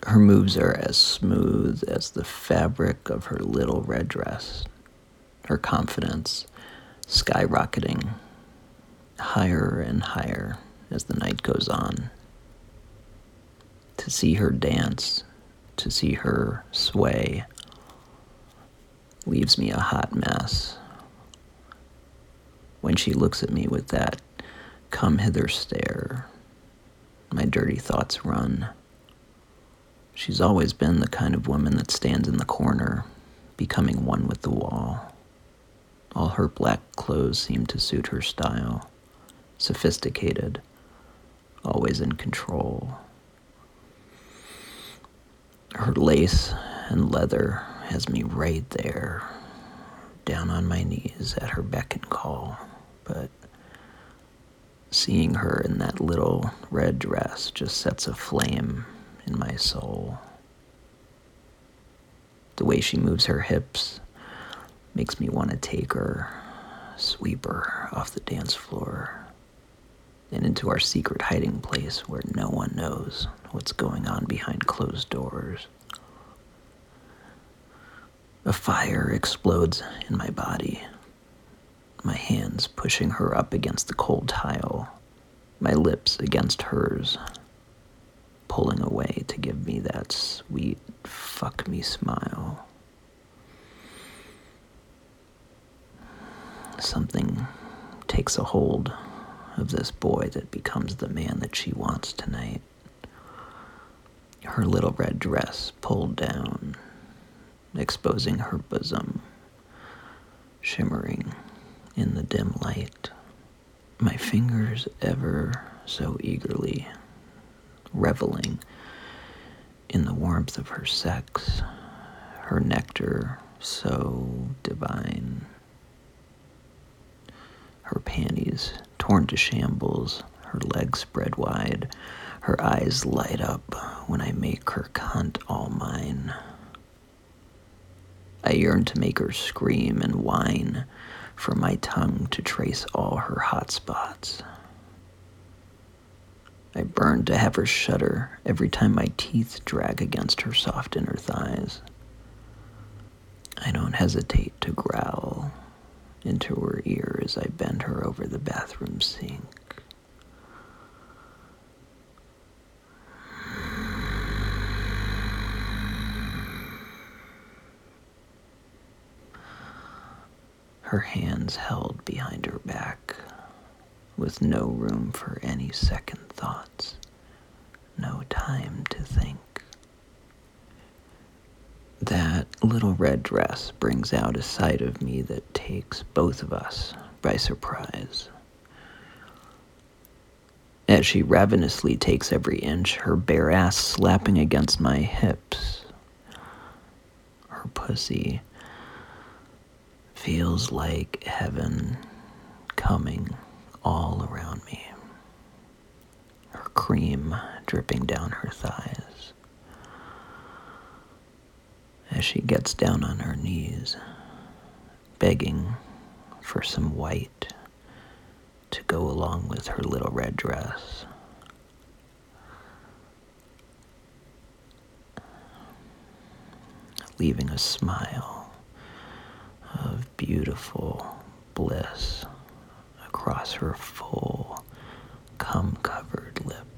Her moves are as smooth as the fabric of her little red dress, her confidence skyrocketing higher and higher as the night goes on. To see her dance, to see her sway, leaves me a hot mess. When she looks at me with that come hither stare, my dirty thoughts run. She's always been the kind of woman that stands in the corner, becoming one with the wall. All her black clothes seem to suit her style, sophisticated, always in control. Her lace and leather has me right there, down on my knees at her beck and call. But seeing her in that little red dress just sets a flame in my soul. The way she moves her hips makes me want to take her, sweep her off the dance floor, and into our secret hiding place where no one knows what's going on behind closed doors. A fire explodes in my body, my hands pushing her up against the cold tile, my lips against hers, pulling away to give me that sweet fuck me smile. Something takes a hold of this boy that becomes the man that she wants tonight. Her little red dress pulled down, exposing her bosom, shimmering in the dim light. My fingers ever so eagerly reveling in the warmth of her sex, her nectar so divine. Her panties torn to shambles, her legs spread wide, her eyes light up when I make her cunt all mine. I yearn to make her scream and whine, for my tongue to trace all her hot spots. I burn to have her shudder every time my teeth drag against her soft inner thighs. I don't hesitate to growl into her ear as I bend her over the bathroom sink. Her hands held behind her back, with no room for any second thoughts, no time to think. That little red dress brings out a side of me that takes both of us by surprise. As she ravenously takes every inch, her bare ass slapping against my hips, her pussy feels like heaven coming all around me, her cream dripping down her thighs. As she gets down on her knees, begging for some white to go along with her little red dress. Leaving a smile of beautiful bliss across her full, cum-covered lips.